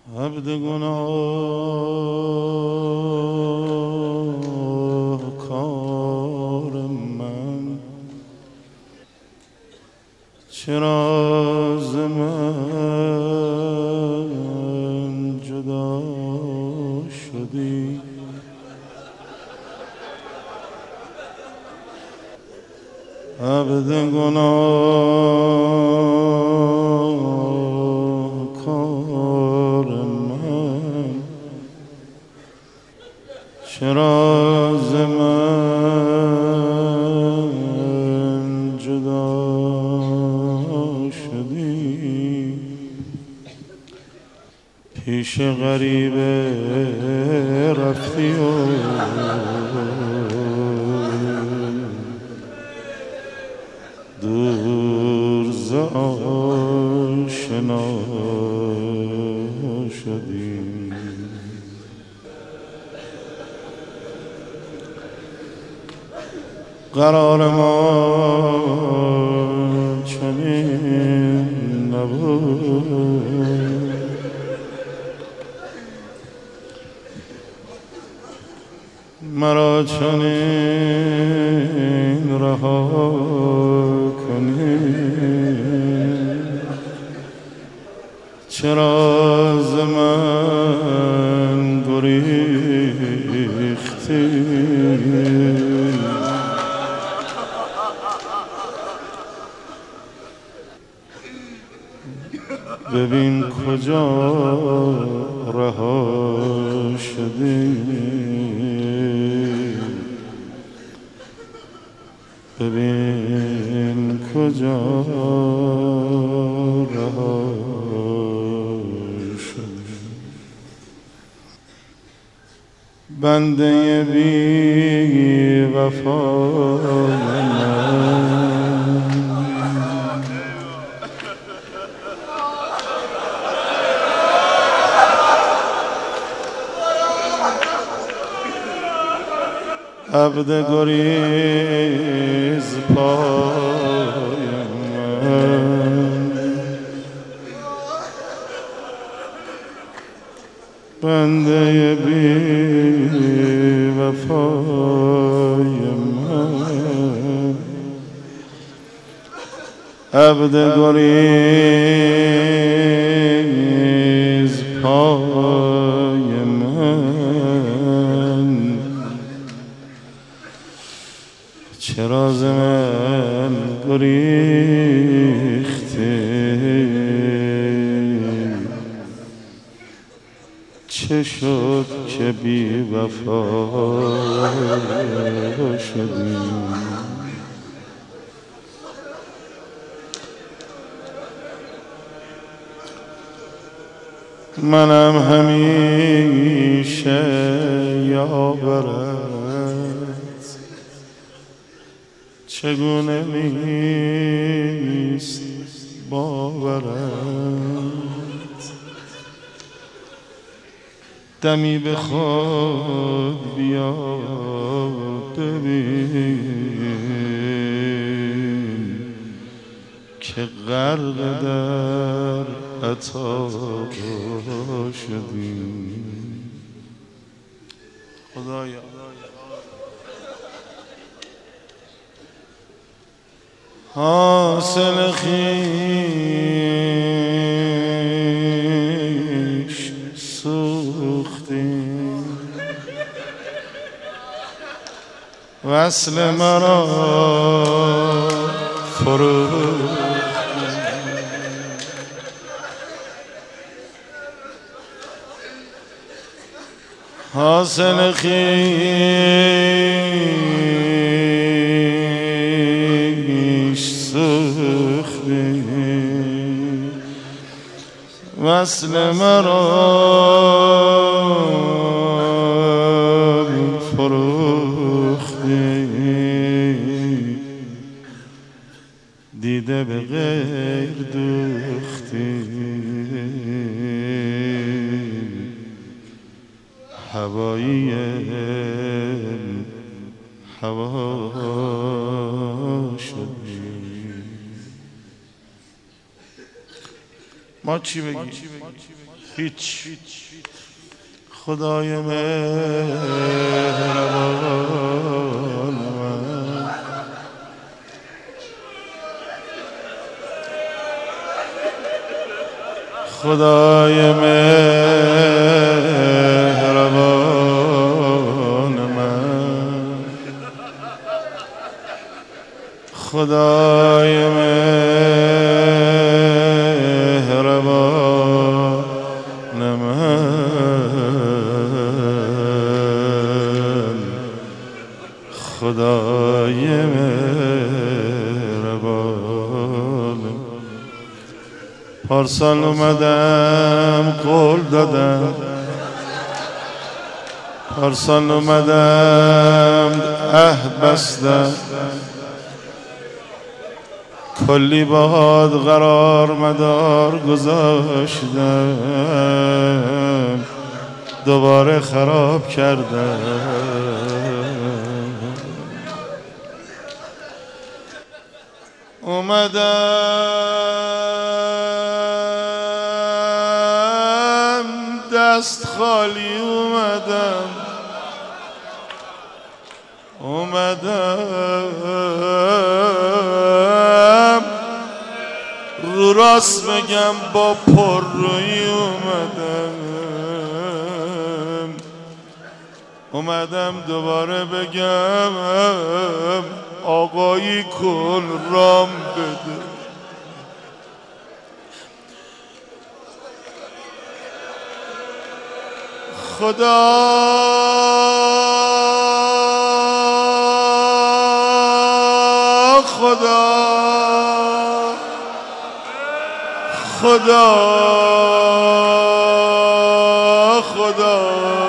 عبد گناه کار من چرا ز من جدا شدی؟ عبد گناه کار من چرا ز من جدا شدی؟ پیش غریبه رفتی و دور ز آشنا شدی. قرار ما چنین نبود، مرا چنین رها کنی. چرا ز من گریختی؟ ببین کجا رها شدی، ببین کجا رها شدی. بنده بی وفای من عبد گریز پای من، بنده بی وفای من، عبد گریز پای من، چرا ز من گریختی؟ چه شد که بی وفا شدی؟ منم همیشه یاورت، چگونه نیست باورت. دمی به خود بیا ببین که غرق در عطا شدی. خدایا حاصل خویش سوختیم، وصل مرا فروختیم. حاصل خویش سوختیم، وصل مرا فروختیم. دیده به غیر دوختیم، هوایی هوا شدی. ما چی بگیم؟ هیچ. خدای مهربان من، خدای مهربان من، خدای مهربان من، خدای مهربان. پارسال اومدم قول دادم، پارسال اومدم عهد بستم، کلی باهات قرار مدار گذاشتم، دوباره خراب کردم. اومدم دست خالی، اومدم رو راست بگم با پررویی، اومدم دوباره بگم آقایی کن رام بده. خدا خدا خدا خدا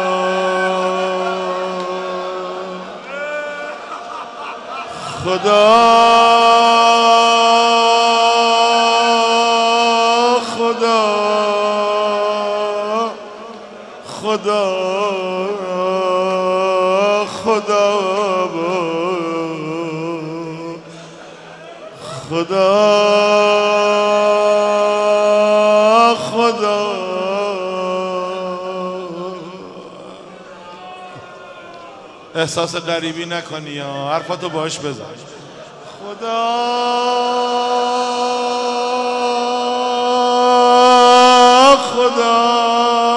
خدا خدا خدا خدا خدا خدا. احساس غریبی نکنی یا حرفاتو باش بزن. خدا خدا.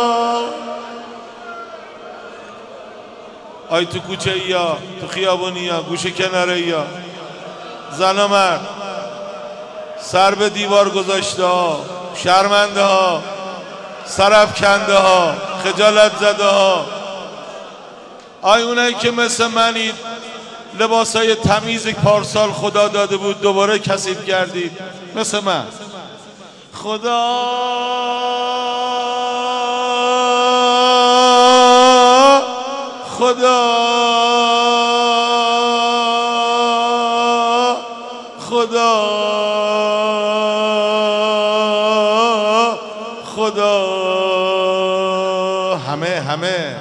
آی تو کوچه یا تو خیابونی یا گوشه کناره یا زن و مرد سر به دیوار گذاشته ها، شرمنده ها، سرافکنده ها، خجالت زده ها، آی اونایی که مثل منید لباسای تمیز پارسال خدا داده بود دوباره کثیف کردید مثل من. خدا خدا خدا خدا. همه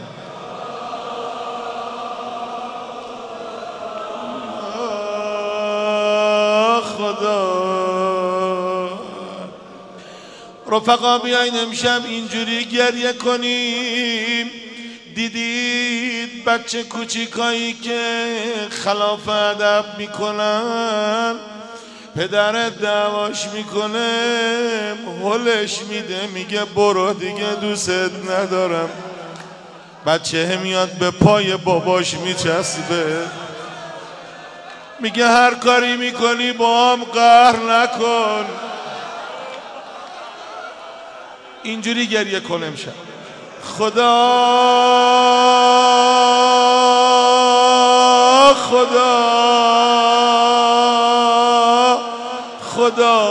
رفقا بیاین امشب اینجوری گریه کنیم. دیدید بچه کوچیکایی که خلاف ادب میکنن، پدرت دعواش میکنه، هلش میده، میگه برو دیگه دوست ندارم. بچه میاد به پای باباش میچسبه، میگه هر کاری میکنی با هم قهر نکن. اینجوری گریه کن امشب. خدا خدا خدا.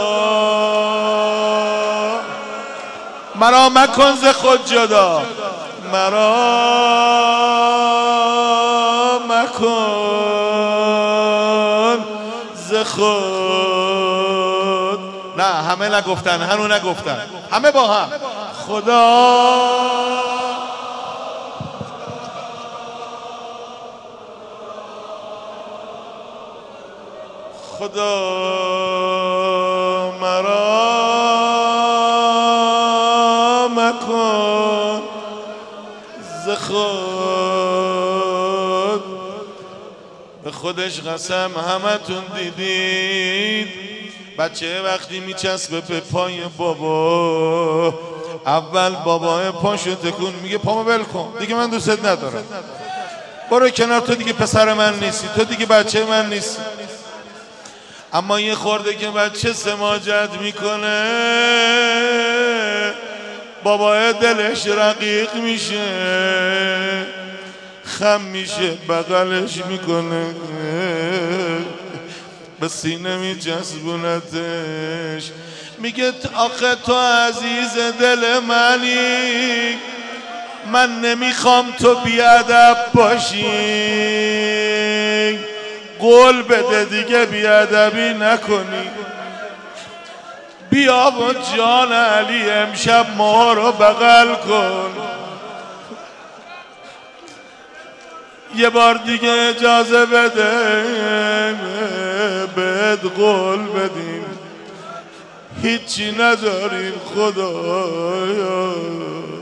مرا مکن ز خود جدا، مرا مکن ز خود. نه همه نگفتن، هنو نگفتن، همه با هم. خدا خدا مرا مکن ز خود. به خودش قسم همتون دیدید بچه وقتی میچسبه به پای بابا، اول بابا پاشو تکون میگه پامو ول کن دیگه من دوستت ندارم، برو کنار، تو دیگه پسر من نیستی، تو دیگه بچه من نیستی. اما یه خورده که بچه سماجت میکنه بابا دلش رقیق میشه، خم میشه، بغلش میکنه، به سینه میچسبونتش، میگه آخه تو عزیز دل منی، من نمیخوام تو بیادب باشی، قول بده دیگه بیادبی نکنی، بیا و جان علی امشب ما رو بغل کن، یه بار دیگه اجازه بده بهت قول بدیم هیچی نداریم خدایا.